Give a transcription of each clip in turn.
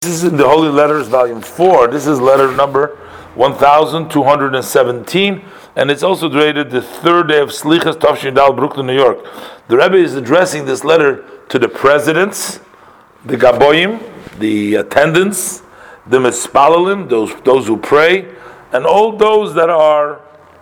This is in the Holy Letters, Volume 4. This is letter number 1217, and it's also dated the third day of Slichas Tafshin Dal, Brooklyn, New York. The Rebbe is addressing this letter to the presidents, the Gaboyim, the attendants, the Mispalalim, those who pray, and all those that are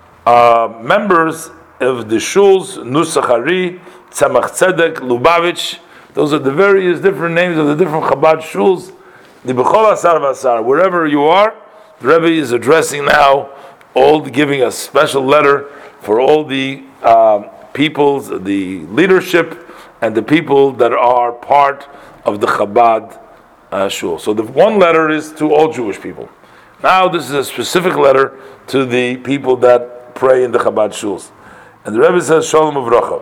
members of the shuls, Nusachari, Tzemach Tzedek, Lubavitch. Those are the various different names of the different Chabad shuls. The B'chol Asar V'Asar, wherever you are, the Rebbe is addressing now, giving a special letter for all the peoples, the leadership, and the people that are part of the Chabad shul. So the one letter is to all Jewish people. Now this is a specific letter to the people that pray in the Chabad shuls. And the Rebbe says, Shalom Uvracha,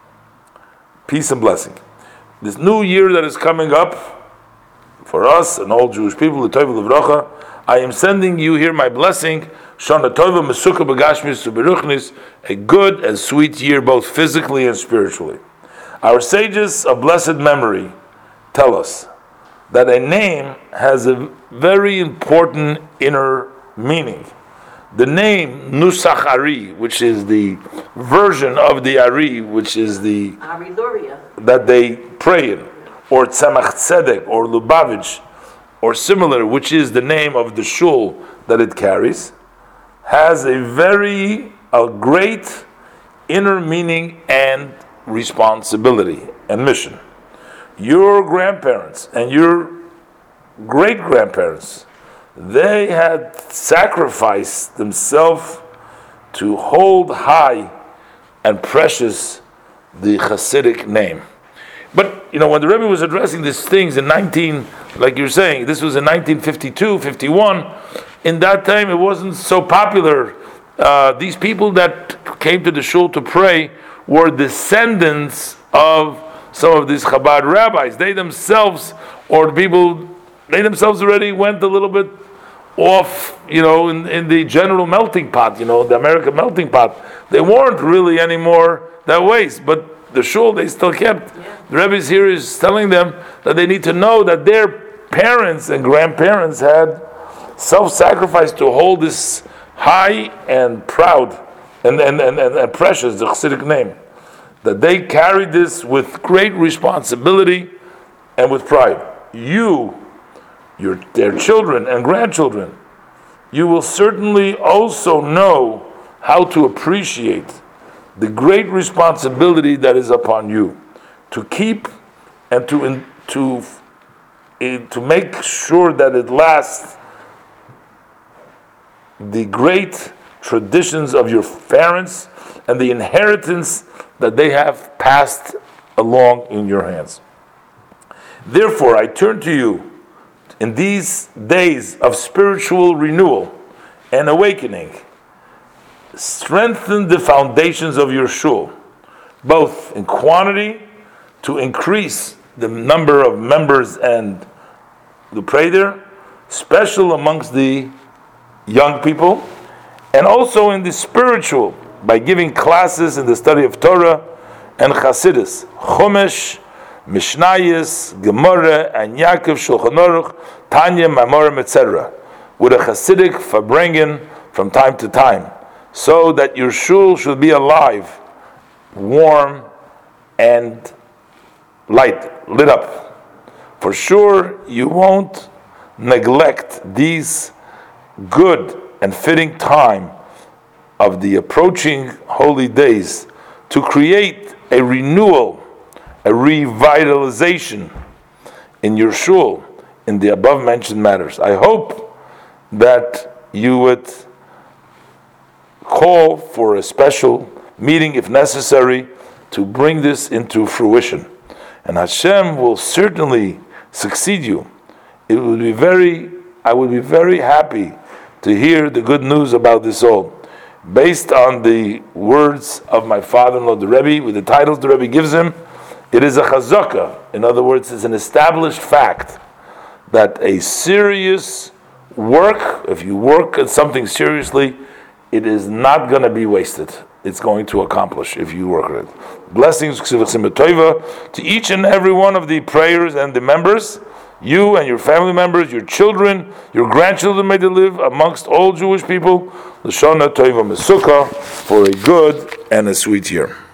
peace and blessing. This new year that is coming up, for us and all Jewish people, the Tov L'Vracha, I am sending you here my blessing, Shana Tova Mesuka B'Gashmis U'Beruchnis, a good and sweet year, both physically and spiritually. Our sages of blessed memory tell us that a name has a very important inner meaning. The name Nusach Ari, which is the version of the Ari, which is the Ari Luria that they pray in, or Tzemach Tzedek, or Lubavitch, or similar, which is the name of the shul that it carries, has a great inner meaning and responsibility and mission. Your grandparents and your great-grandparents, they had sacrificed themselves to hold high and precious the Hasidic name. But, when the Rebbe was addressing these things in like you're saying, this was in 1952, 51, in that time it wasn't so popular. These people that came to the shul to pray were descendants of some of these Chabad rabbis. They themselves already went a little bit off, in the general melting pot, the American melting pot. They weren't really anymore that ways, but the shul they still kept. Yeah. The Rebbe here is telling them that they need to know that their parents and grandparents had self-sacrificed to hold this high and proud and precious, the Chassidic name. That they carried this with great responsibility and with pride. Their children and grandchildren, you will certainly also know how to appreciate the great responsibility that is upon you to keep and to make sure that it lasts the great traditions of your parents and the inheritance that they have passed along in your hands. Therefore, I turn to you in these days of spiritual renewal and awakening. Strengthen the foundations of your shul, both in quantity to increase the number of members and the pray there, special amongst the young people, and also in the spiritual by giving classes in the study of Torah and Chassidus, Chumash, Mishnayos, Gemara, and Yaakov, Shulchan Aruch, Tanya, Maimorim, etc., with a Chassidic farbrengen from time to time, so that your shul should be alive, warm, and lit up. For sure, you won't neglect these good and fitting time of the approaching holy days to create a renewal, a revitalization in your shul in the above mentioned matters. I hope that you would call for a special meeting if necessary to bring this into fruition. And Hashem will certainly succeed you. I would be very happy to hear the good news about this all. Based on the words of my father-in-law, the Rebbe, with the titles the Rebbe gives him, it is a chazaka. In other words, it's an established fact that a serious work, if you work at something seriously, it is not going to be wasted. It's going to accomplish if you work at it. Blessings to each and every one of the prayers and the members, You and your family members, your children, your grandchildren, may they live amongst all Jewish people. L'shana Tova Mesukah, for a good and a sweet year.